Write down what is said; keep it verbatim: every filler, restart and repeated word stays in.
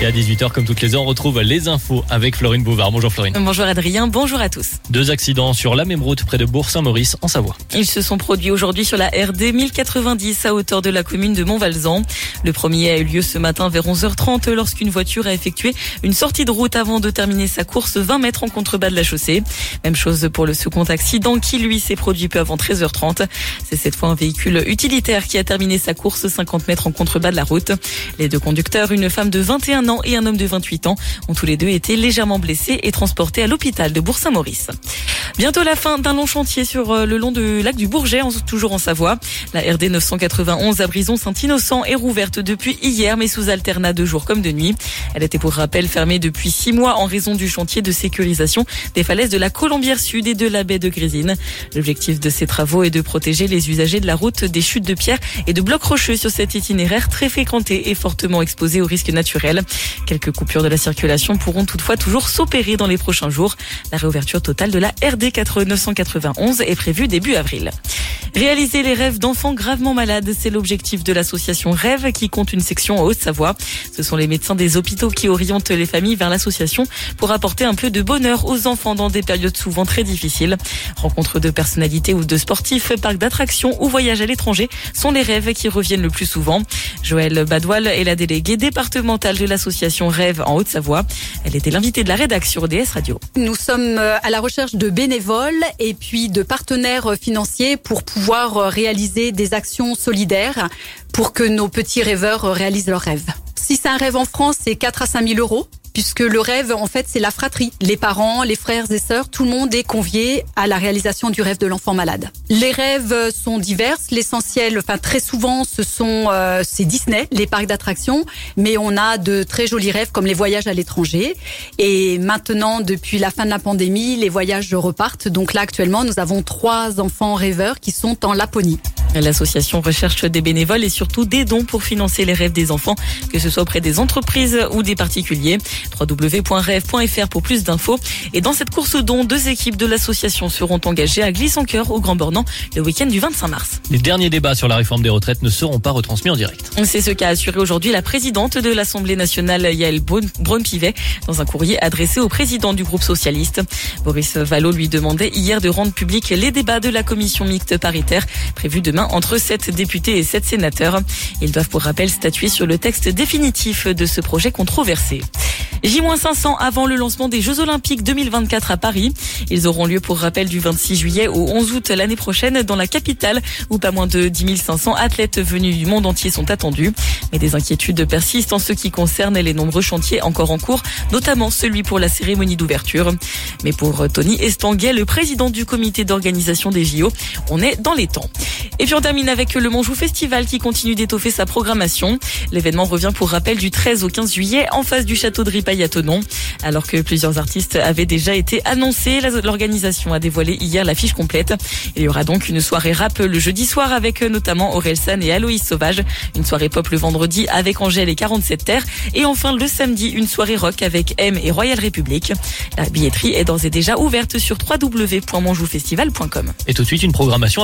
Et à dix-huit heures, comme toutes les heures, on retrouve les infos avec Florine Bouvard. Bonjour Florine. Bonjour Adrien, bonjour à tous. Deux accidents sur la même route près de Bourg-Saint-Maurice en Savoie. Ils se sont produits aujourd'hui sur la R D mille quatre-vingt-dix à hauteur de la commune de Montvalzan. Le premier a eu lieu ce matin vers onze heures trente lorsqu'une voiture a effectué une sortie de route avant de terminer sa course vingt mètres en contrebas de la chaussée. Même chose pour le second accident qui lui s'est produit peu avant treize heures trente. C'est cette fois un véhicule utilitaire qui a terminé sa course cinquante mètres en contrebas de la route. Les deux conducteurs, une femme de vingt et un ans et un homme de vingt-huit ans, ont tous les deux été légèrement blessés et transportés à l'hôpital de Bourg-Saint-Maurice. Bientôt la fin d'un long chantier sur le long du lac du Bourget, toujours en Savoie. La R D neuf cent quatre-vingt-onze à Brison-Saint-Innocent est rouverte depuis hier, mais sous alternat de jour comme de nuit. Elle était pour rappel fermée depuis six mois en raison du chantier de sécurisation des falaises de la Colombière Sud et de la baie de Grésine. L'objectif de ces travaux est de protéger les usagers de la route des chutes de pierre et de blocs rocheux sur cet itinéraire très fréquenté et fortement exposé aux risques naturels. Quelques coupures de la circulation pourront toutefois toujours s'opérer dans les prochains jours. La réouverture totale de la R D neuf cent quatre-vingt-onze est prévue début avril. Réaliser les rêves d'enfants gravement malades, c'est l'objectif de l'association Rêve qui compte une section en Haute-Savoie. Ce sont les médecins des hôpitaux qui orientent les familles vers l'association pour apporter un peu de bonheur aux enfants dans des périodes souvent très difficiles. Rencontres de personnalités ou de sportifs, parcs d'attractions ou voyages à l'étranger sont les rêves qui reviennent le plus souvent. Joëlle Badoil est la déléguée départementale de l'association Rêve en Haute-Savoie. Elle était l'invitée de la rédaction sur D S Radio. Nous sommes à la recherche de bénévoles et puis de partenaires financiers pour pouvoir pouvoir réaliser des actions solidaires pour que nos petits rêveurs réalisent leurs rêves. Si c'est un rêve en France, c'est quatre à cinq mille euros. Puisque le rêve, en fait, c'est la fratrie. Les parents, les frères et sœurs, tout le monde est convié à la réalisation du rêve de l'enfant malade. Les rêves sont divers. L'essentiel, enfin très souvent, ce sont euh, c'est Disney, les parcs d'attractions, mais on a de très jolis rêves comme les voyages à l'étranger. Et maintenant, depuis la fin de la pandémie, les voyages repartent. Donc là, actuellement, nous avons trois enfants rêveurs qui sont en Laponie. L'association recherche des bénévoles et surtout des dons pour financer les rêves des enfants, que ce soit auprès des entreprises ou des particuliers. w w w point rêve point f r pour plus d'infos. Et dans cette course aux dons, deux équipes de l'association seront engagées à Glisse-en-Cœur au Grand Bornand le week-end du vingt-cinq mars. Les derniers débats sur la réforme des retraites ne seront pas retransmis en direct. C'est ce qu'a assuré aujourd'hui la présidente de l'Assemblée nationale, Yaël Braun-Pivet, dans un courrier adressé au président du groupe socialiste. Boris Vallaud lui demandait hier de rendre publics les débats de la commission mixte paritaire prévue demain entre sept députés et sept sénateurs. Ils doivent pour rappel statuer sur le texte définitif de ce projet controversé. J cinq cents avant le lancement des Jeux Olympiques deux mille vingt-quatre à Paris. Ils auront lieu pour rappel du vingt-six juillet au onze août l'année prochaine dans la capitale où pas moins de dix mille cinq cents athlètes venus du monde entier sont attendus. Mais des inquiétudes persistent en ce qui concerne les nombreux chantiers encore en cours, notamment celui pour la cérémonie d'ouverture. Mais pour Tony Estanguet, le président du comité d'organisation des J O, on est dans les temps. Et puis on termine avec le Montjoux Festival qui continue d'étoffer sa programmation. L'événement revient pour rappel du treize au quinze juillet en face du château de Ripaille à Thonon. Alors que plusieurs artistes avaient déjà été annoncés, l'organisation a dévoilé hier l'affiche complète. Il y aura donc une soirée rap le jeudi soir avec notamment Orelsan et Aloïs Sauvage, une soirée pop le vendredi avec Angèle et quarante-sept Terres et enfin le samedi une soirée rock avec M et Royal République. La billetterie est d'ores et déjà ouverte sur w w w point montjoux festival point com. Et tout de suite une programmation